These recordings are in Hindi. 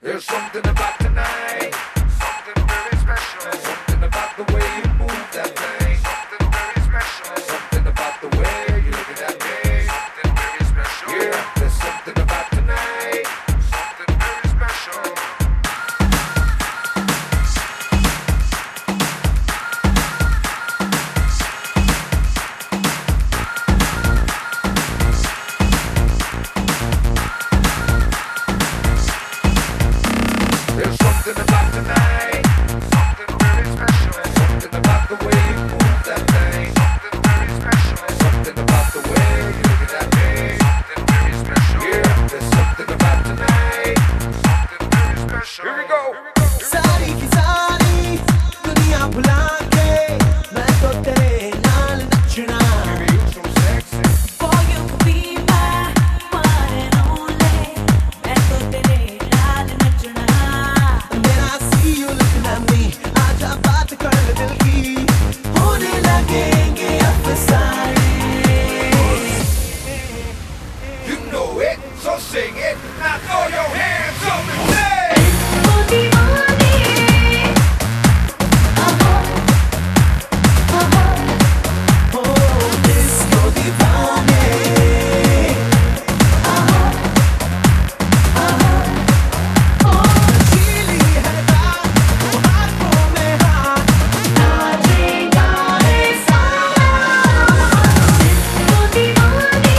There's something about tonight, something very special. There's something about the way you move that thing, something very special. There's something about the way you look at that thing, something very special. Yeah, there's something about tonight, something very special. There's something about tonight, something very special. There's something about the way you move that thing, something very special. There's something about the way you look at that thing, something very special. Yeah, there's something about tonight, something very special. Here we go. सारी की सारी दुनिया भुला के मैं तो तेरे नाल नचना Baby, you so sexy. For you to be my one and only, मैं तो तेरे नाल नचना. मेरा see you looking at me आजा बात कर ले दिल की होने लगेंगे अफसाने You know it, so sing it. Now throw your hands up and say. ओ दीवानी, oh disco दीवाने चीली है रात वो हाथों में हाथ नाचेगा रे सारा. ओ दीवानी,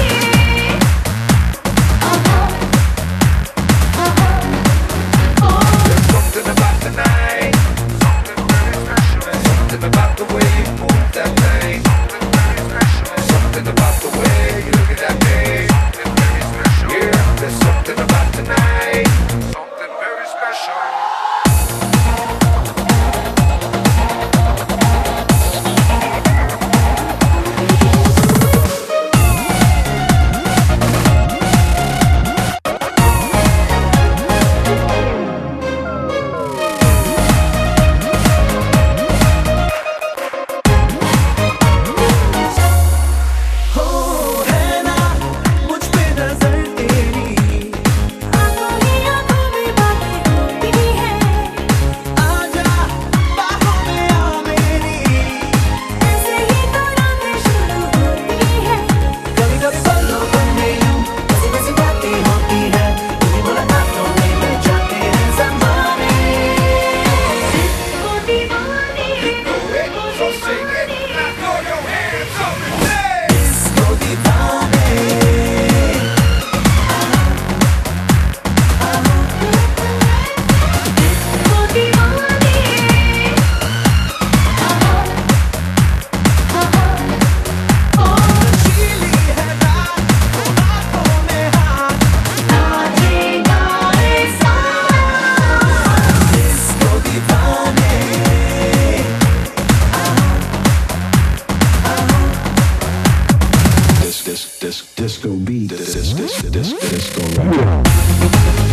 There's something about tonight, something very special. There's something about the way you move that thing, something very special. There's something about the way you look at that thing, something very special. Yeah, there's something about tonight, something very special. हो है ना मुझ पे नजर तेरी आंखों ही आंखों में बातें होती हैं. आजा बाहों में आ मेरी ऐसे ही तो रातें शुरू होती हैं. कभी कभी पलों में यूं ऐसी वैसी बातें होती हैं तुम्हें मुलाकातों में मिल जाते हैं ज़माने ओ दीवानी, Know it, so sing it. Now throw your hands up and say. disco दीवाने ओ दीवानी, चीली है रात वो हाथों में हाथ नाचेगा रे सारा. disco दीवाने disco beat, disco rock.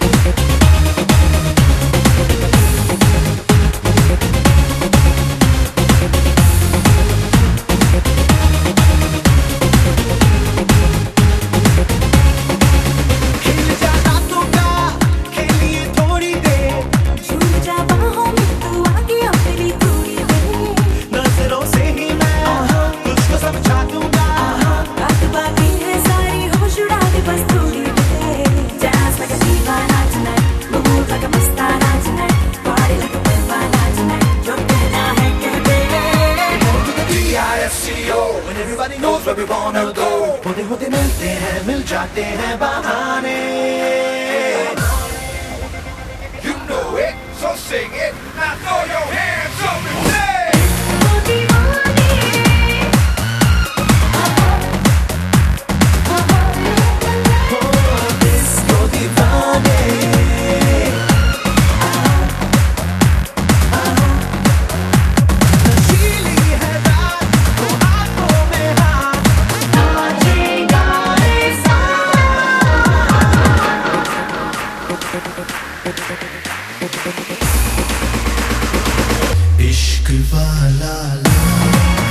खिल जा रातों का खेलिए थोड़ी देर झूम जा बाहों में तू आके अपनी थोड़ी देर. नजरों से ही मैं तुझको समझा दूंगा बात बातें हैं सारी होश उड़ा दे बस थोड़ी देर. Dance like a दीवाना tonight, move like a Mastana tonight, party like a दीवाना tonight. जो कहना है कह दे. D-I-S-C-O, When everybody knows where we wanna go. होते होते मिलते हैं मिल जाते हैं बहाने You know it, so sing it. Now throw your hands up and say. ओ दीवानी, oh disco दीवाने चीली है रात वो हाथों में हाथ नाचेगा रे सारा. इश्क वाला